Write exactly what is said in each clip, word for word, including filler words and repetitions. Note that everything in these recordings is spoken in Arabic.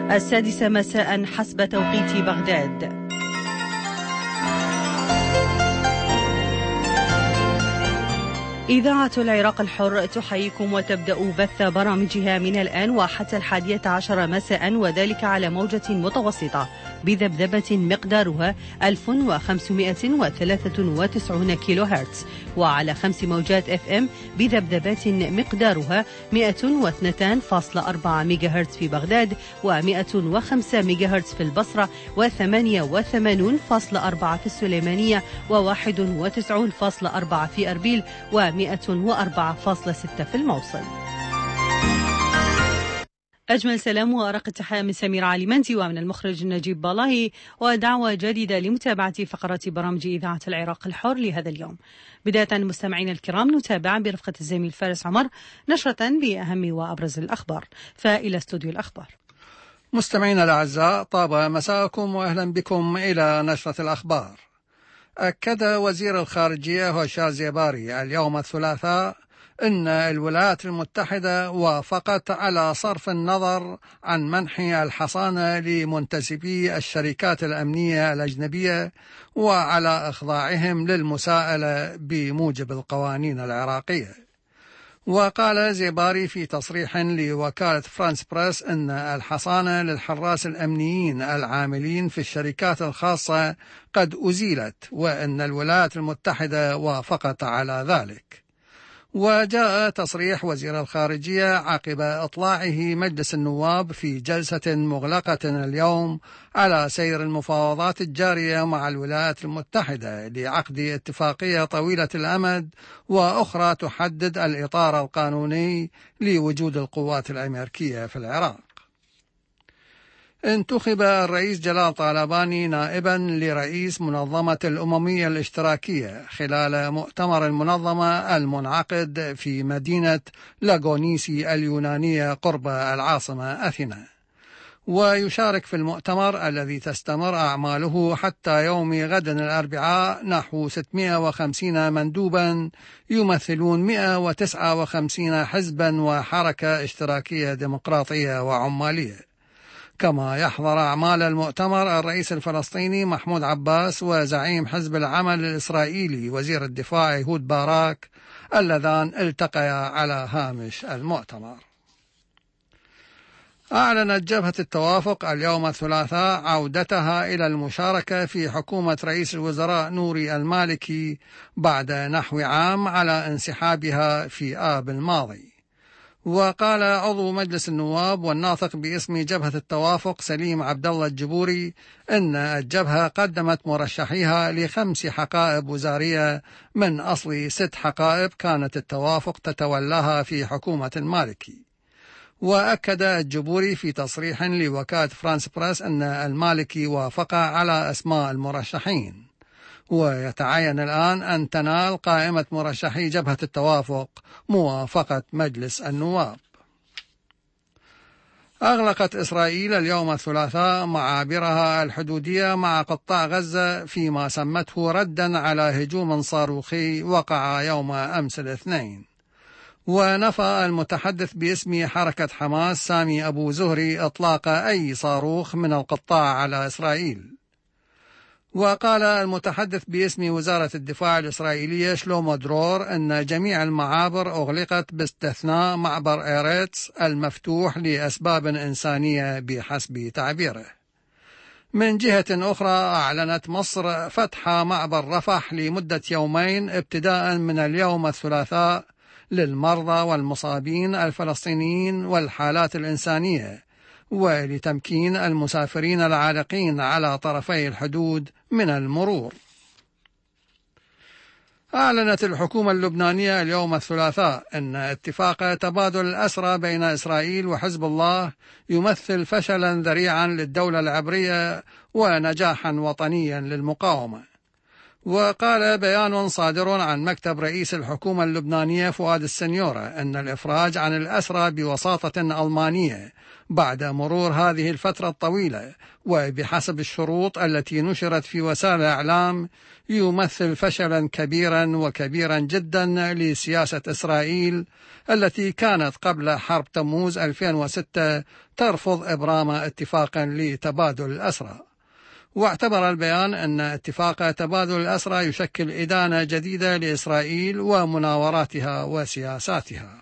السادسة مساء حسب توقيت بغداد. إذاعة العراق الحر تحييكم وتبدأ بث برامجها من الآن وحتى الحادية عشر مساء، وذلك على موجة متوسطة بذبذبة مقدارها ألف وخمسمائة وثلاثة وتسعين كيلو هرتز، وعلى خمس موجات اف ام بذبذبات مقدارها مئة واثنين فاصلة أربعة ميجا هرتز في بغداد، ومئة وخمسة ميجا هرتز في البصرة، وثمانية وثمانين فاصلة أربعة في السليمانية، وواحد وتسعين فاصلة أربعة في أربيل، ومئة وأربعة فاصلة ستة في الموصل. أجمل سلام وأرق التحية من سمير علي منتي ومن المخرج نجيب بالاهي، ودعوة جديدة لمتابعة فقرة برامج إذاعة العراق الحر لهذا اليوم. بداية مستمعين الكرام نتابع برفقة الزميل فارس عمر نشرة بأهم وأبرز الأخبار، فإلى استوديو الأخبار. مستمعين الأعزاء، طاب مساءكم وأهلا بكم إلى نشرة الأخبار. أكد وزير الخارجية هوشار زيباري اليوم الثلاثاء أن الولايات المتحدة وافقت على صرف النظر عن منح الحصانة لمنتسبي الشركات الأمنية الأجنبية وعلى إخضاعهم للمساءلة بموجب القوانين العراقية. وقال زيباري في تصريح لوكالة فرانس بريس أن الحصانة للحراس الأمنيين العاملين في الشركات الخاصة قد أزيلت، وأن الولايات المتحدة وافقت على ذلك. وجاء تصريح وزير الخارجية عقب إطلاعه مجلس النواب في جلسة مغلقة اليوم على سير المفاوضات الجارية مع الولايات المتحدة لعقد اتفاقية طويلة الأمد وأخرى تحدد الإطار القانوني لوجود القوات الأمريكية في العراق. انتخب الرئيس جلال طالباني نائبا لرئيس منظمة الأممية الاشتراكية خلال مؤتمر المنظمة المنعقد في مدينة لاغونيسي اليونانية قرب العاصمة أثينا. ويشارك في المؤتمر الذي تستمر أعماله حتى يوم غد الأربعاء نحو ستمائة وخمسين مندوبا يمثلون مئة وتسعة وخمسين حزبا وحركة اشتراكية ديمقراطية وعمالية. كما يحضر أعمال المؤتمر الرئيس الفلسطيني محمود عباس وزعيم حزب العمل الإسرائيلي وزير الدفاع يهود باراك اللذان التقيا على هامش المؤتمر. أعلنت جبهة التوافق اليوم الثلاثاء عودتها إلى المشاركة في حكومة رئيس الوزراء نوري المالكي بعد نحو عام على انسحابها في آب الماضي. وقال عضو مجلس النواب والناطق باسم جبهة التوافق سليم عبد الله الجبوري أن الجبهة قدمت مرشحيها لخمس حقائب وزارية من أصل ست حقائب كانت التوافق تتولاها في حكومة المالكي. وأكد الجبوري في تصريح لوكالة فرانس بريس أن المالكي وافق على أسماء المرشحين، ويتعين الآن أن تنال قائمة مرشحي جبهة التوافق موافقة مجلس النواب. أغلقت إسرائيل اليوم الثلاثاء معابرها الحدودية مع قطاع غزة فيما سمته ردا على هجوم صاروخي وقع يوم أمس الاثنين. ونفى المتحدث باسم حركة حماس سامي أبو زهري إطلاق أي صاروخ من القطاع على إسرائيل. وقال المتحدث باسم وزارة الدفاع الإسرائيلية شلومو درور أن جميع المعابر أغلقت باستثناء معبر إيريتس المفتوح لأسباب إنسانية بحسب تعبيره. من جهة أخرى أعلنت مصر فتح معبر رفح لمدة يومين ابتداء من اليوم الثلاثاء للمرضى والمصابين الفلسطينيين والحالات الإنسانية، ولتمكين المسافرين العالقين على طرفي الحدود من المرور. أعلنت الحكومة اللبنانية اليوم الثلاثاء أن اتفاق تبادل الأسرى بين إسرائيل وحزب الله يمثل فشلا ذريعا للدولة العبرية ونجاحا وطنيا للمقاومة. وقال بيان صادر عن مكتب رئيس الحكومة اللبنانية فؤاد السنيورة أن الإفراج عن الأسرى بوساطة ألمانية بعد مرور هذه الفترة الطويلة وبحسب الشروط التي نشرت في وسائل الإعلام يمثل فشلا كبيرا وكبيرا جدا لسياسة إسرائيل التي كانت قبل حرب تموز ألفين وستة ترفض إبرام اتفاقا لتبادل الأسرى. واعتبر البيان أن اتفاق تبادل الأسرى يشكل إدانة جديدة لإسرائيل ومناوراتها وسياساتها.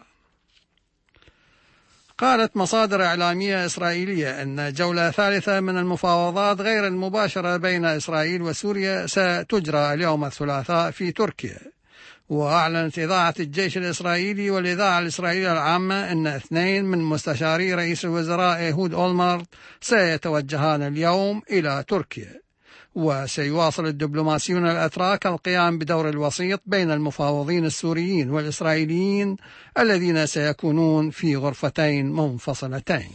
قالت مصادر إعلامية إسرائيلية أن جولة ثالثة من المفاوضات غير المباشرة بين إسرائيل وسوريا ستجرى اليوم الثلاثاء في تركيا. وأعلنت إذاعة الجيش الإسرائيلي والإذاعة الإسرائيلية العامة أن اثنين من مستشاري رئيس الوزراء إيهود أولمرت سيتوجهان اليوم إلى تركيا. وسيواصل الدبلوماسيون الأتراك القيام بدور الوسيط بين المفاوضين السوريين والإسرائيليين الذين سيكونون في غرفتين منفصلتين.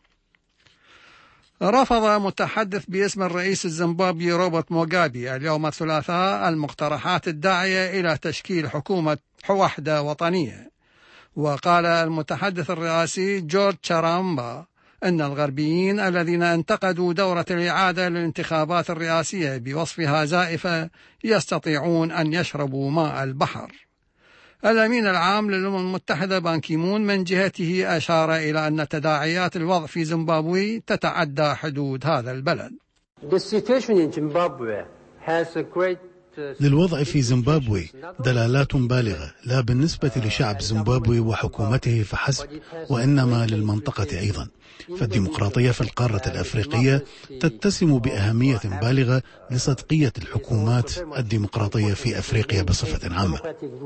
رفض متحدث باسم الرئيس الزيمبابوي روبرت موغابي اليوم الثلاثاء المقترحات الداعية إلى تشكيل حكومة وحدة وطنية. وقال المتحدث الرئاسي جورج تشارامبا أن الغربيين الذين انتقدوا دورة الإعادة للانتخابات الرئاسية بوصفها زائفة يستطيعون أن يشربوا ماء البحر. الأمين العام للأمم المتحدة بان كيمون من جهته أشار إلى أن تداعيات الوضع في زيمبابوي تتعدى حدود هذا البلد. للوضع في زيمبابوي دلالات بالغة لا بالنسبة لشعب زيمبابوي وحكومته فحسب وإنما للمنطقة أيضا. فالديمقراطية في القارة الأفريقية تتسم بأهمية بالغة لصدقية الحكومات الديمقراطية في أفريقيا بصفة عامة.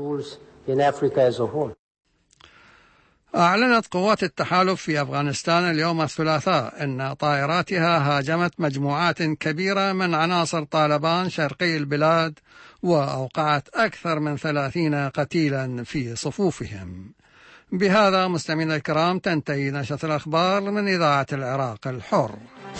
أعلنت قوات التحالف في أفغانستان اليوم الثلاثاء أن طائراتها هاجمت مجموعات كبيرة من عناصر طالبان شرقي البلاد وأوقعت أكثر من ثلاثين قتيلا في صفوفهم. بهذا مستمعينا الكرام تنتهي نشرة الأخبار من إذاعة العراق الحر.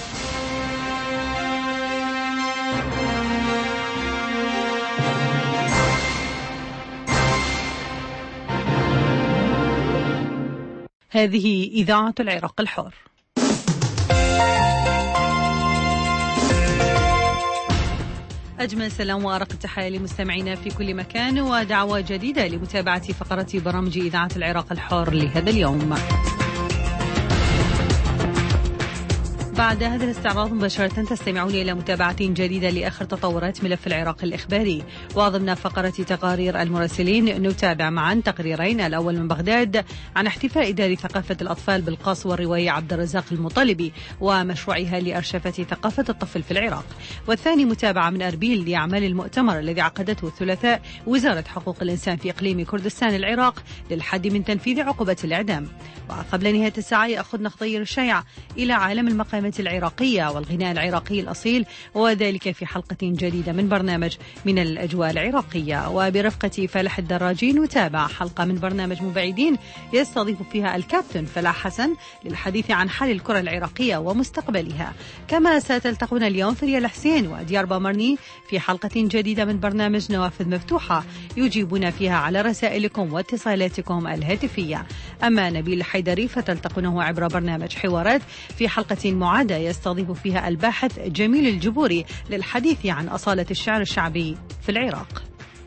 هذه إذاعة العراق الحر. أجمل سلام وأرق التحية لمستمعينا في كل مكان ودعوة جديدة لمتابعة فقرة برامج إذاعة العراق الحر لهذا اليوم. بعد هذا الاستعراض مباشرة تستمعون إلى متابعة جديدة لآخر تطورات ملف العراق الإخباري، وضمن فقرة تقارير المراسلين نتابع معا تقريرين. الأول من بغداد عن احتفاء دار ثقافة الأطفال بالقاص والروائي عبد الرزاق المطلبي ومشروعها لأرشفة ثقافة الطفل في العراق، والثاني متابعة من أربيل لأعمال المؤتمر الذي عقدته الثلاثاء وزارة حقوق الإنسان في إقليم كردستان العراق للحد من تنفيذ عقوبة الإعدام. وقبل نهاية الساعة يأخذنا خطير الشيع إلى عالم المقامات العراقية والغناء العراقي الأصيل، وذلك في حلقة جديدة من برنامج من الأجواء العراقية. وبرفقة فلاح الدراجي نتابع حلقة من برنامج مبعدين يستضيف فيها الكابتن فلاح حسن للحديث عن حال الكرة العراقية ومستقبلها. كما ستلتقون اليوم فريال حسين وديار بامرني في حلقة جديدة من برنامج نوافذ مفتوحة يجيبون فيها على رسائلكم واتصالاتكم الهاتفية. أما نبيل الحيدري فتلتقونه عبر برنامج حوارات في حلقة معادة يستضيف فيها الباحث جميل الجبوري للحديث عن أصالة الشعر الشعبي في العراق.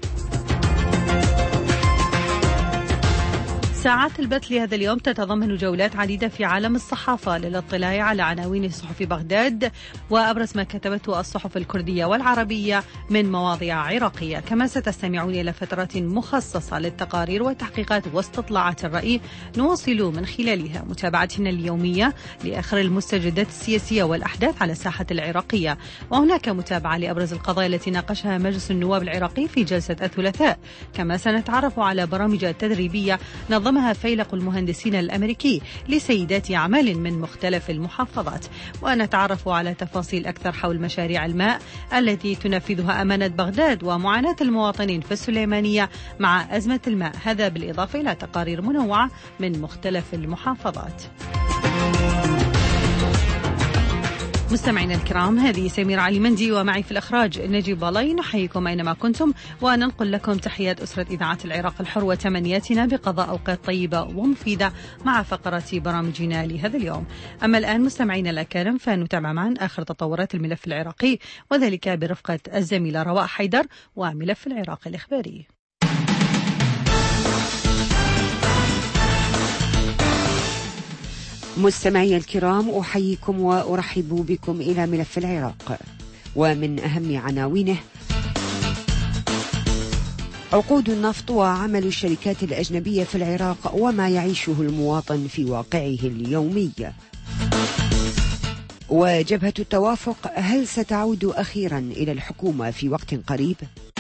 ساعات البث لهذا اليوم تتضمن جولات عديدة في عالم الصحافة للاطلاع على عناوين صحف بغداد وأبرز ما كتبته الصحف الكردية والعربية من مواضيع عراقية. كما ستستمعون إلى فترات مخصصة للتقارير والتحقيقات واستطلاعات الرأي نواصل من خلالها متابعتنا اليومية لآخر المستجدات السياسية والأحداث على الساحة العراقية. وهناك متابعة لأبرز القضايا التي ناقشها مجلس النواب العراقي في جلسة الثلاثاء. كما سنتعرف على برامج تدريبية نظمها فيلق المهندسين الأمريكي لسيدات أعمال من مختلف المحافظات، ونتعرف على تفاصيل أكثر حول مشاريع الماء التي تنفذها أمانة بغداد ومعاناة المواطنين في السليمانية مع أزمة الماء، هذا بالإضافة إلى تقارير منوعة من مختلف المحافظات. مستمعينا الكرام، هذه سميرة علي مندي ومعي في الإخراج نجيب بالي. نحييكم أينما كنتم وننقل لكم تحيات أسرة إذاعة العراق الحر وتمنياتنا بقضاء أوقات طيبة ومفيدة مع فقرة برامجنا لهذا اليوم. أما الآن مستمعينا الأكارم فنتابع معا آخر تطورات الملف العراقي، وذلك برفقة الزميلة رواء حيدر وملف العراق الإخباري. مستمعي الكرام، أحييكم وأرحب بكم إلى ملف العراق، ومن أهم عناوينه: عقود النفط وعمل الشركات الأجنبية في العراق وما يعيشه المواطن في واقعه اليومي. وجبهة التوافق، هل ستعود أخيرا إلى الحكومة في وقت قريب؟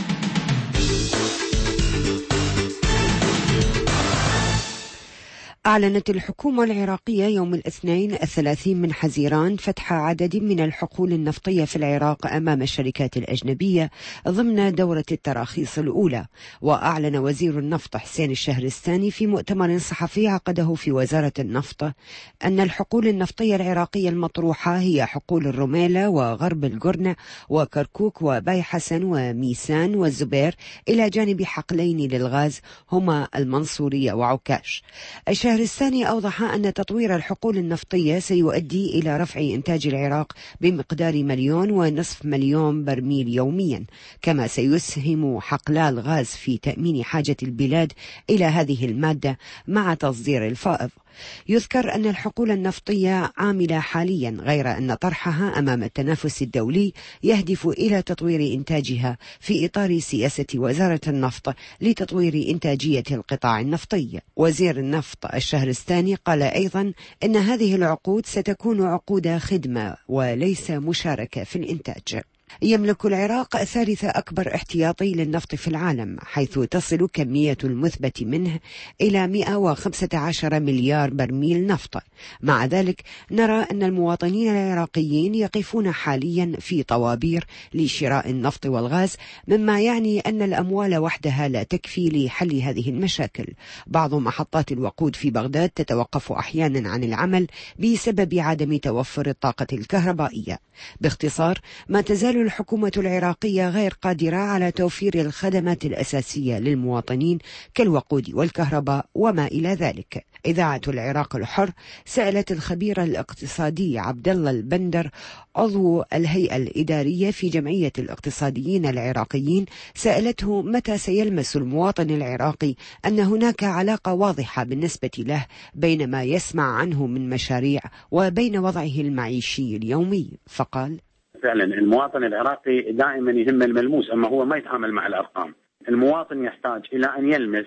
أعلنت الحكومة العراقية يوم الاثنين الثلاثين من حزيران فتح عدد من الحقول النفطية في العراق أمام الشركات الأجنبية ضمن دورة التراخيص الأولى. وأعلن وزير النفط حسين الشهرستاني في مؤتمر صحفي عقده في وزارة النفط أن الحقول النفطية العراقية المطروحة هي حقول الرميلة وغرب القرن وكركوك وباي حسن وميسان والزبير، إلى جانب حقلين للغاز هما المنصورية وعكاش. الشهرستاني أوضح أن تطوير الحقول النفطية سيؤدي إلى رفع إنتاج العراق بمقدار مليون ونصف مليون برميل يوميا، كما سيسهم حقلا الغاز في تأمين حاجة البلاد إلى هذه المادة مع تصدير الفائض. يذكر أن الحقول النفطية عاملة حاليا، غير أن طرحها أمام التنافس الدولي يهدف إلى تطوير إنتاجها في إطار سياسة وزارة النفط لتطوير إنتاجية القطاع النفطي. وزير النفط الشهرستاني قال أيضا أن هذه العقود ستكون عقود خدمة وليس مشاركة في الإنتاج. يملك العراق ثالث أكبر احتياطي للنفط في العالم، حيث تصل كمية المثبت منه إلى مئة وخمسة عشر مليار برميل نفط. مع ذلك نرى أن المواطنين العراقيين يقفون حاليا في طوابير لشراء النفط والغاز، مما يعني أن الأموال وحدها لا تكفي لحل هذه المشاكل. بعض محطات الوقود في بغداد تتوقف أحيانا عن العمل بسبب عدم توفر الطاقة الكهربائية. باختصار، ما تزال الحكومة العراقية غير قادرة على توفير الخدمات الأساسية للمواطنين كالوقود والكهرباء وما إلى ذلك. إذاعة العراق الحر سألت الخبير الاقتصادي عبد الله البندر، عضو الهيئة الإدارية في جمعية الاقتصاديين العراقيين، سألته متى سيلمس المواطن العراقي أن هناك علاقة واضحة بالنسبة له بين ما يسمع عنه من مشاريع وبين وضعه المعيشي اليومي، فقال: فعلا المواطن العراقي دائما يهم الملموس، أما هو ما يتعامل مع الأرقام. المواطن يحتاج إلى أن يلمس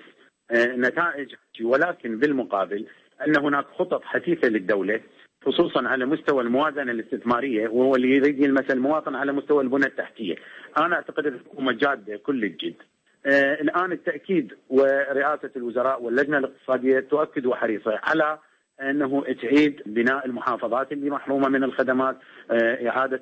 نتائج، ولكن بالمقابل أن هناك خطط حثيثة للدولة خصوصا على مستوى الموازنة الاستثمارية، وهو اللي يريد يلمس المواطن على مستوى البنى التحتية. أنا أعتقد الحكومة جادة كل الجد. آه الآن التأكيد، ورئاسة الوزراء واللجنة الاقتصادية تؤكد وحريصة على أنه تعيد بناء المحافظات اللي محرومة من الخدمات، إعادة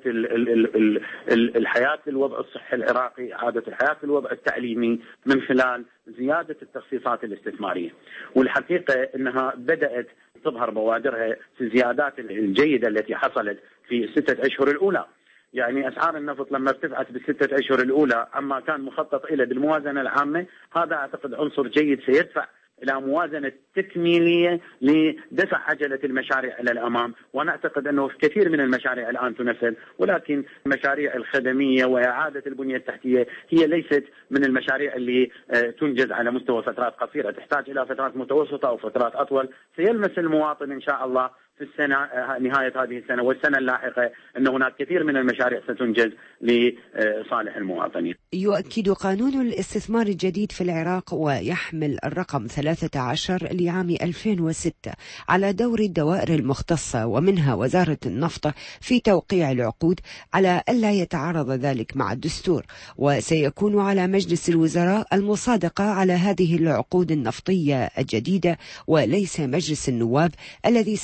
الحياة للوضع الصحي العراقي، إعادة الحياة للوضع التعليمي من خلال زيادة التخصيصات الاستثمارية. والحقيقة أنها بدأت تظهر بوادرها في الزيادات الجيدة التي حصلت في الستة أشهر الأولى. يعني أسعار النفط لما ارتفعت بالستة أشهر الأولى عما كان مخطط إلى بالموازنة العامة، هذا أعتقد عنصر جيد سيدفع إلى موازنة تكميلية لدفع عجلة المشاريع إلى الأمام. وأنا أعتقد أنه في كثير من المشاريع الآن تنفذ، ولكن المشاريع الخدمية وإعادة البنية التحتية هي ليست من المشاريع اللي تنجز على مستوى فترات قصيرة، تحتاج إلى فترات متوسطة أو فترات أطول. سيلمس المواطن إن شاء الله في السنة نهاية هذه السنة والسنة اللاحقة أن هناك كثير من المشاريع ستنجز لصالح المواطنين. يؤكد قانون الاستثمار الجديد في العراق ويحمل الرقم ثلاثة عشر لعام ألفين وستة على دور الدوائر المختصة ومنها وزارة النفط في توقيع العقود على ألا يتعارض ذلك مع الدستور، وسيكون على مجلس الوزراء المصادقة على هذه العقود النفطية الجديدة وليس مجلس النواب الذي سيكتفي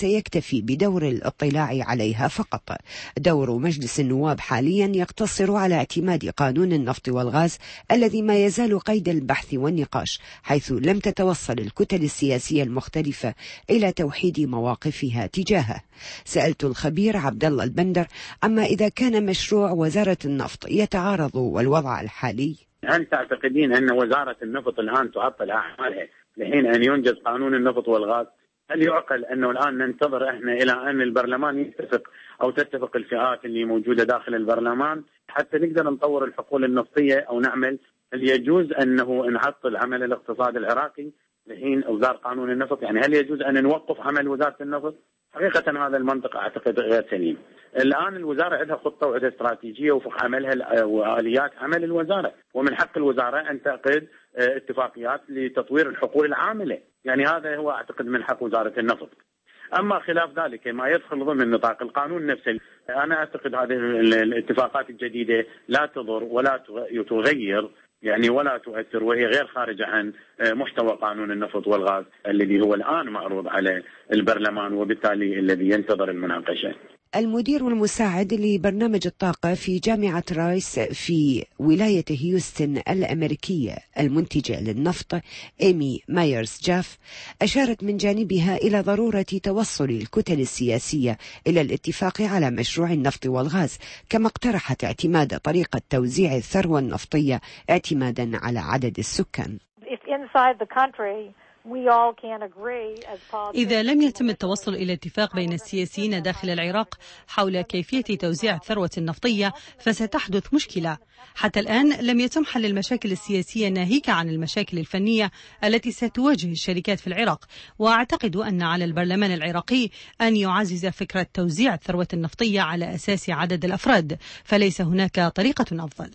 يكتفي بدور الاطلاع عليها فقط. دور مجلس النواب حاليا يقتصر على اعتماد قانون النفط والغاز الذي ما يزال قيد البحث والنقاش، حيث لم تتوصل الكتل السياسية المختلفة إلى توحيد مواقفها تجاهه. سألت الخبير عبد الله البندر عما إذا كان مشروع وزارة النفط يتعارض والوضع الحالي. هل تعتقدين أن وزارة النفط الآن تعطل أعمالها لحين أن ينجز قانون النفط والغاز؟ هل يعقل أنه الآن ننتظر إحنا إلى أن البرلمان يتفق أو تتفق الفئات اللي موجودة داخل البرلمان حتى نقدر نطور الحقول النفطية أو نعمل؟ هل يجوز أنه نعطل عمل الاقتصاد العراقي لحين إصدار قانون النفط؟ يعني هل يجوز أن نوقف عمل وزارة النفط؟ حقيقة هذا المنطق أعتقد غير سليم. الآن الوزارة عندها خطة وعندها استراتيجية وفق عملها وآليات عمل الوزارة، ومن حق الوزارة أن تعقد اتفاقيات لتطوير الحقول العاملة، يعني هذا هو أعتقد من حق وزارة النفط. أما خلاف ذلك ما يدخل ضمن نطاق القانون نفسه، أنا أعتقد هذه الاتفاقات الجديدة لا تضر ولا تغير يعني ولا تؤثر، وهي غير خارجة عن محتوى قانون النفط والغاز الذي هو الآن معروض على البرلمان وبالتالي الذي ينتظر المناقشة. المدير المساعد لبرنامج الطاقة في جامعة رايس في ولاية هيوستن الأمريكية المنتجة للنفط إيمي مايرز جاف أشارت من جانبها إلى ضرورة توصل الكتل السياسية إلى الاتفاق على مشروع النفط والغاز، كما اقترحت اعتماد طريقة توزيع الثروة النفطية اعتمادا على عدد السكان. إذا لم يتم التوصل إلى اتفاق بين السياسيين داخل العراق حول كيفية توزيع الثروة النفطية فستحدث مشكلة. حتى الآن لم يتم حل المشاكل السياسية ناهيك عن المشاكل الفنية التي ستواجه الشركات في العراق، وأعتقد أن على البرلمان العراقي أن يعزز فكرة توزيع الثروة النفطية على أساس عدد الأفراد، فليس هناك طريقة أفضل.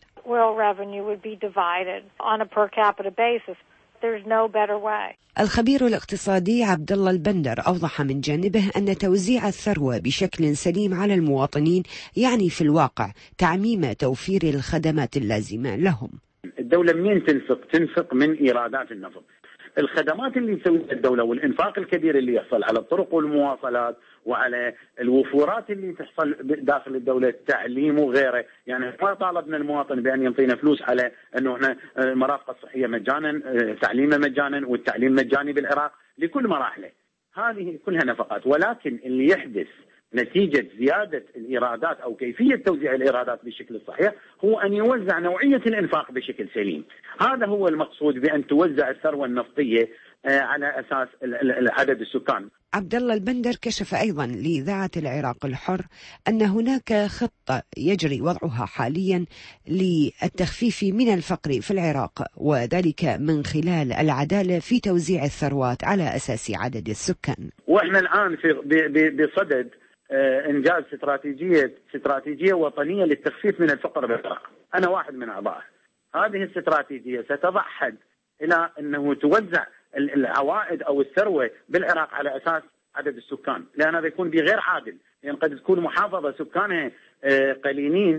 الخبير الاقتصادي عبد الله البندر أوضح من جانبه أن توزيع الثروة بشكل سليم على المواطنين يعني في الواقع تعميم توفير الخدمات اللازمة لهم. الدولة منين تنفق؟ تنفق من إيرادات النفط. الخدمات اللي تسويها الدولة والإنفاق الكبير اللي يحصل على الطرق والمواصلات وعلى الوفورات اللي تحصل داخل الدولة، التعليم وغيره، يعني ما طالبنا المواطن بأن ينطينا فلوس على أنه احنا المرافق الصحية مجانا، تعليمه مجانا، والتعليم مجاني بالعراق لكل مراحله، هذه كلها نفقات. ولكن اللي يحدث نتيجة زيادة الإيرادات أو كيفية توزيع الإيرادات بشكل صحيح هو أن يوزع نوعية الإنفاق بشكل سليم. هذا هو المقصود بأن توزع الثروة النفطية على أساس عدد السكان. عبد الله البندر كشف أيضا لإذاعة العراق الحر أن هناك خطة يجري وضعها حاليا للتخفيف من الفقر في العراق، وذلك من خلال العدالة في توزيع الثروات على أساس عدد السكان. وإحنا الآن في بصدد إنجاز استراتيجية استراتيجية وطنية للتخفيف من الفقر بالعراق. أنا واحد من أعضائه. هذه الاستراتيجية ستضع حد إلى أنه توزع العوائد أو الثروة بالعراق على أساس عدد السكان، لأن هذا يكون بغير عادل، لأن يعني قد تكون محافظة سكانها قليلين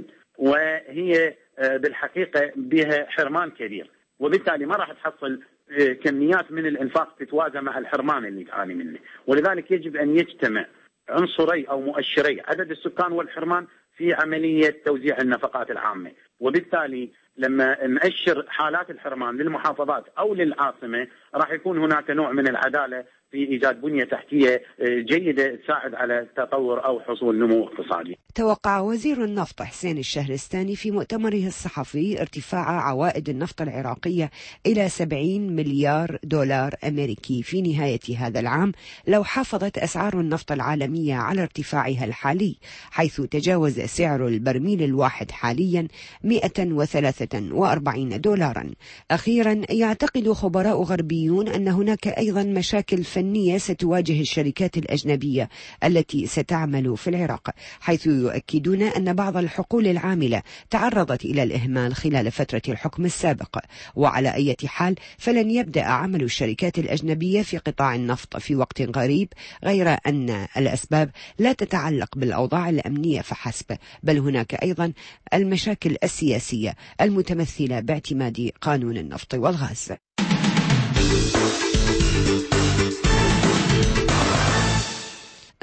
وهي بالحقيقة بها حرمان كبير، وبالتالي ما راح تحصل كميات من الإنفاق تتوازى مع الحرمان اللي تعاني منه. ولذلك يجب أن يجتمع عنصري أو مؤشري عدد السكان والحرمان في عملية توزيع النفقات العامة، وبالتالي لما نأشر حالات الحرمان للمحافظات أو للعاصمة راح يكون هناك نوع من العدالة في إيجاد بنية تحتية جيدة تساعد على تطور أو حصول نمو اقتصادي. توقع وزير النفط حسين الشهرستاني في مؤتمره الصحفي ارتفاع عوائد النفط العراقية إلى سبعين مليار دولار أمريكي في نهاية هذا العام لو حافظت أسعار النفط العالمية على ارتفاعها الحالي، حيث تجاوز سعر البرميل الواحد حاليا مئة وثلاثة وأربعين دولارا. أخيرا يعتقد خبراء غربيون أن هناك أيضا مشاكل فنية ستواجه الشركات الأجنبية التي ستعمل في العراق، حيث يؤكدون أن بعض الحقول العاملة تعرضت إلى الإهمال خلال فترة الحكم السابق. وعلى أي حال فلن يبدأ عمل الشركات الأجنبية في قطاع النفط في وقت قريب، غير أن الأسباب لا تتعلق بالأوضاع الأمنية فحسب، بل هناك أيضا المشاكل السياسية المتمثلة باعتماد قانون النفط والغاز.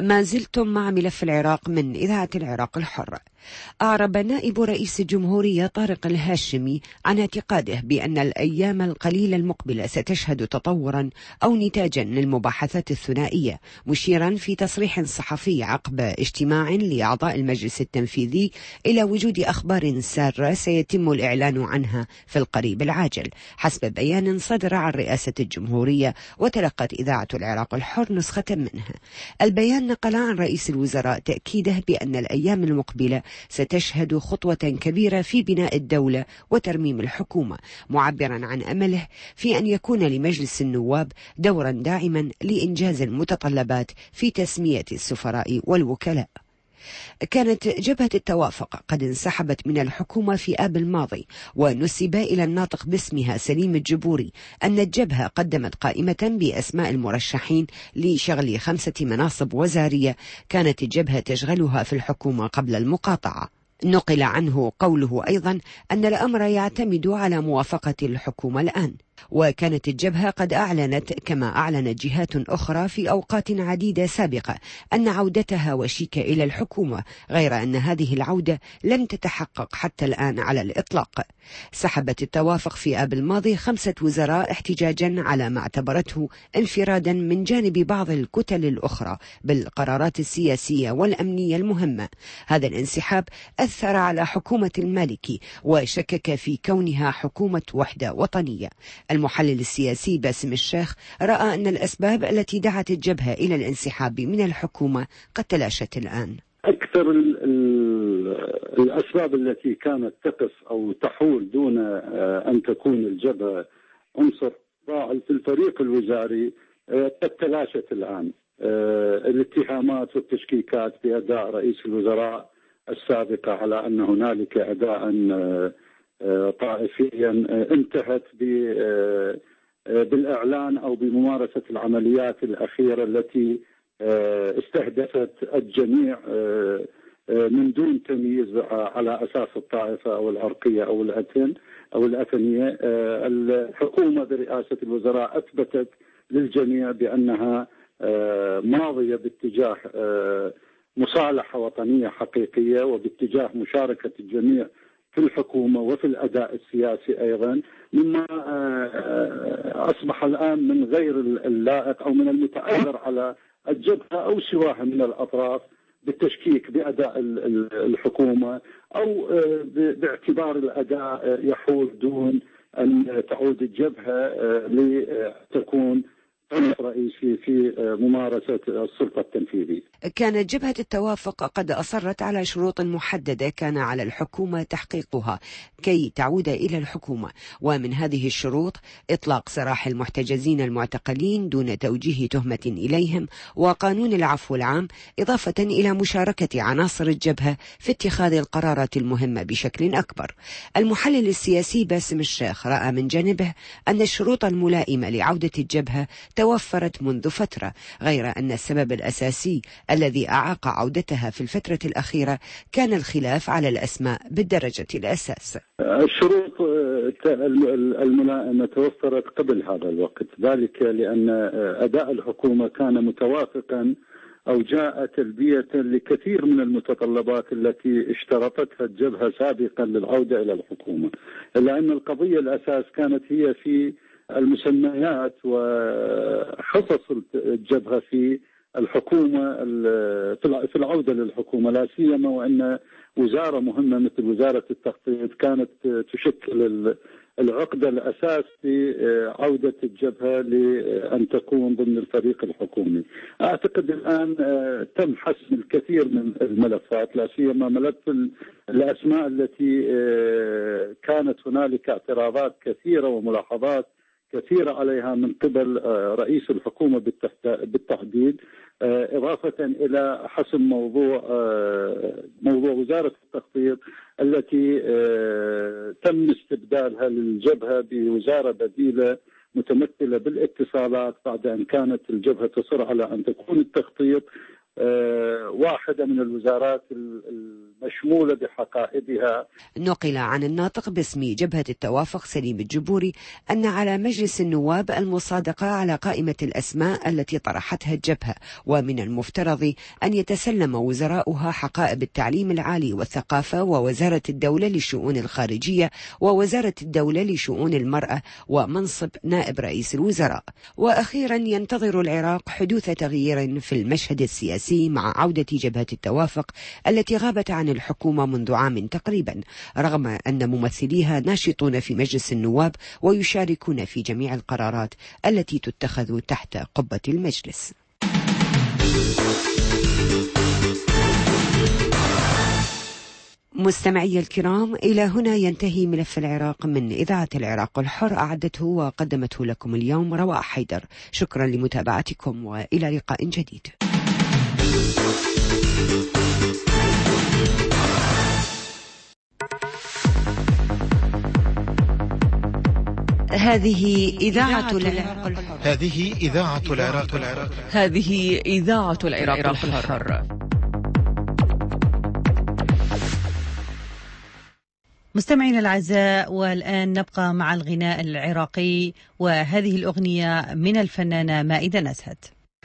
ما زلتم مع ملف العراق من إذاعة العراق الحر. أعرب نائب رئيس الجمهورية طارق الهاشمي عن اعتقاده بأن الأيام القليلة المقبلة ستشهد تطورا أو نتاجا للمباحثات الثنائية، مشيرا في تصريح صحفي عقب اجتماع لأعضاء المجلس التنفيذي إلى وجود أخبار سارة سيتم الإعلان عنها في القريب العاجل، حسب بيان صدر عن رئاسة الجمهورية وتلقت إذاعة العراق الحر نسخة منه. البيان نقل عن رئيس الوزراء تأكيده بأن الأيام المقبلة ستشهد خطوة كبيرة في بناء الدولة وترميم الحكومة، معبرا عن أمله في أن يكون لمجلس النواب دورا داعما لإنجاز المتطلبات في تسمية السفراء والوكلاء. كانت جبهة التوافق قد انسحبت من الحكومة في آب الماضي، ونسب إلى الناطق باسمها سليم الجبوري أن الجبهة قدمت قائمة بأسماء المرشحين لشغل خمسة مناصب وزارية كانت الجبهة تشغلها في الحكومة قبل المقاطعة. نقل عنه قوله أيضا أن الأمر يعتمد على موافقة الحكومة الآن. وكانت الجبهة قد أعلنت كما أعلنت جهات أخرى في أوقات عديدة سابقة أن عودتها وشيكة إلى الحكومة، غير أن هذه العودة لم تتحقق حتى الآن على الإطلاق. سحبت التوافق في آب الماضي خمسة وزراء احتجاجا على ما اعتبرته انفرادا من جانب بعض الكتل الأخرى بالقرارات السياسية والأمنية المهمة. هذا الانسحاب أثر على حكومة المالكي وشكك في كونها حكومة وحدة وطنية. المحلل السياسي باسم الشيخ رأى أن الأسباب التي دعت الجبهة إلى الانسحاب من الحكومة قد تلاشت الآن. أكثر الأسباب التي كانت تقف أو تحول دون أن تكون الجبهة عنصر فاعل في الفريق الوزاري قد تلاشت الآن. الاتهامات والتشكيكات بأداء رئيس الوزراء السابقة على أن هنالك أداء طائفيا انتهت بالإعلان أو بممارسة العمليات الأخيرة التي استهدفت الجميع من دون تمييز على أساس الطائفة أو العرقية أو الأثن أو الأثنية. الحكومة برئاسة الوزراء أثبتت للجميع بأنها ماضية باتجاه مصالحة وطنية حقيقية وباتجاه مشاركة الجميع في الحكومة وفي الأداء السياسي أيضا، مما أصبح الآن من غير اللائق أو من المتأثر على الجبهة أو سواها من الأطراف بالتشكيك بأداء الحكومة أو باعتبار الأداء يحول دون أن تعود الجبهة لتكون رئيسي في ممارسة السلطة التنفيذية. كانت جبهة التوافق قد أصرت على شروط محددة كان على الحكومة تحقيقها كي تعود إلى الحكومة، ومن هذه الشروط إطلاق سراح المحتجزين المعتقلين دون توجيه تهمة إليهم، وقانون العفو العام، إضافة إلى مشاركة عناصر الجبهة في اتخاذ القرارات المهمة بشكل أكبر. المحلل السياسي باسم الشيخ رأى من جانبه أن الشروط الملائمة لعودة الجبهة توفرت منذ فترة، غير أن السبب الأساسي الذي أعاق عودتها في الفترة الأخيرة كان الخلاف على الأسماء بالدرجة الأساس. الشروط الملائمة توفرت قبل هذا الوقت، ذلك لأن أداء الحكومة كان متوافقا أو جاء تلبية لكثير من المتطلبات التي اشترطتها الجبهة سابقا للعودة إلى الحكومة، إلا أن القضية الأساس كانت هي في المسميات وحصص الجبهة في الحكومة في العودة للحكومة، لا سيما وأن وزارة مهمة مثل وزارة التخطيط كانت تشكل العقدة الأساس في عودة الجبهة لأن تكون ضمن الفريق الحكومي. أعتقد الآن تم حسم الكثير من الملفات، لا سيما ملف الأسماء التي كانت هنالك اعتراضات كثيرة وملاحظات كثيرة عليها من قبل رئيس الحكومة بالتحديد، إضافة إلى حسم موضوع موضوع وزارة التخطيط التي تم استبدالها للجبهة بوزارة بديلة متمثلة بالاتصالات، بعد أن كانت الجبهة تصر على أن تكون التخطيط واحدة من الوزارات مشمولة بحقائبها. نقل عن الناطق باسم جبهة التوافق سليم الجبوري أن على مجلس النواب المصادقة على قائمة الأسماء التي طرحتها الجبهة، ومن المفترض أن يتسلم وزراؤها حقائب التعليم العالي والثقافة ووزارة الدولة للشؤون الخارجية ووزارة الدولة لشؤون المرأة ومنصب نائب رئيس الوزراء. وأخيرا ينتظر العراق حدوث تغيير في المشهد السياسي مع عودة جبهة التوافق التي غابت عن الحكومة منذ عام تقريبا، رغم أن ممثليها ناشطون في مجلس النواب ويشاركون في جميع القرارات التي تتخذ تحت قبة المجلس. مستمعي الكرام، إلى هنا ينتهي ملف العراق من إذاعة العراق الحر، أعدته وقدمته لكم اليوم رواء حيدر. شكرا لمتابعتكم وإلى لقاء جديد. هذه إذاعة العراق الحر. هذه إذاعة العراق الحر. هذه إذاعة العراق الحر. مستمعينا الأعزاء، والآن نبقى مع الغناء العراقي، وهذه الأغنية من الفنانة مائدة نزهت.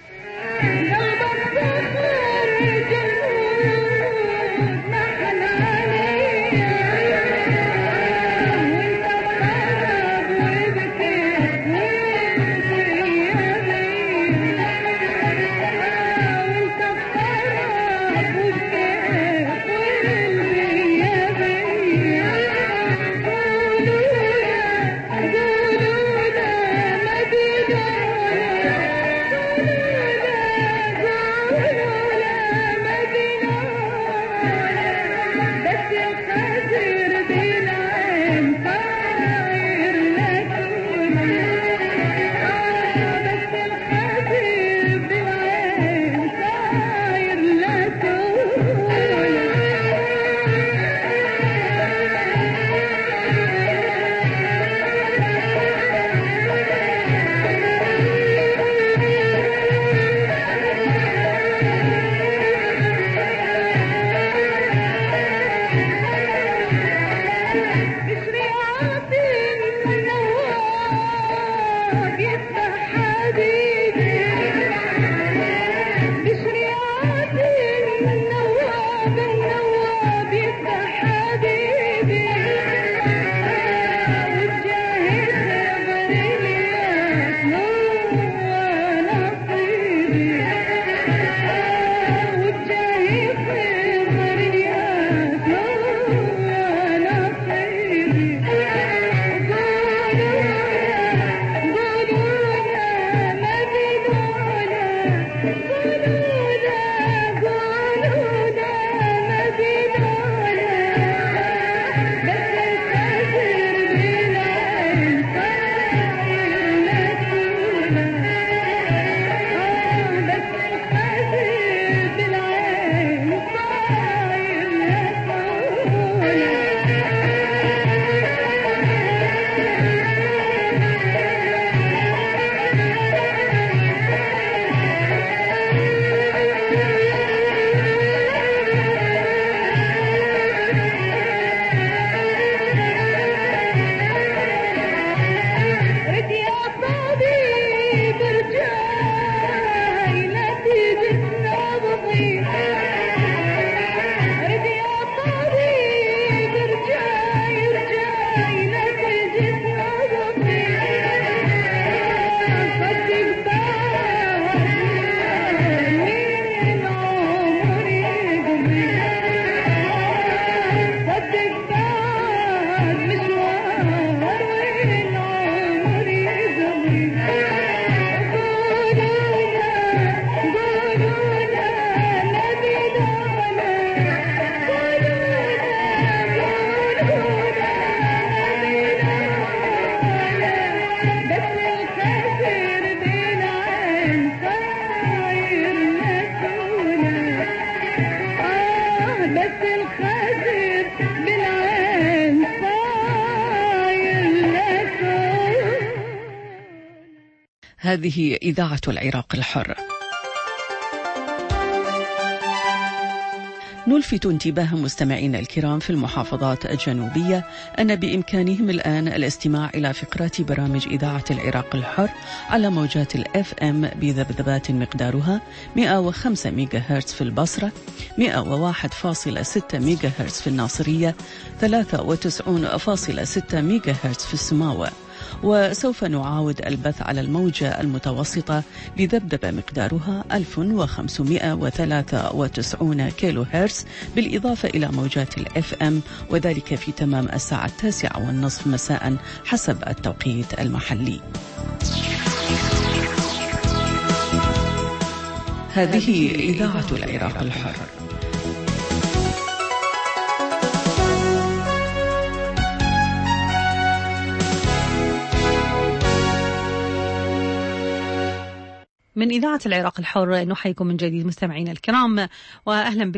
هذه إذاعة العراق الحر. نلفت انتباه مستمعينا الكرام في المحافظات الجنوبية أن بإمكانهم الآن الاستماع إلى فقرات برامج إذاعة العراق الحر على موجات الإف إم بذبذبات مقدارها مئة وخمسة ميجا هرتز في البصرة، مئة وواحد فاصلة ستة ميجا هرتز في الناصرية، ثلاثة وتسعين فاصلة ستة ميجا هرتز في السماوة. وسوف نعاود البث على الموجة المتوسطة بذبذبة مقدارها ألف وخمسمئة وثلاثة وتسعين كيلو هرتز، بالإضافة إلى موجات الإف إم، وذلك في تمام الساعة التاسعة والنصف مساء حسب التوقيت المحلي. هذه إذاعة العراق الحر. من إذاعة العراق الحر نحييكم من جديد مستمعينا الكرام، وأهلا بكم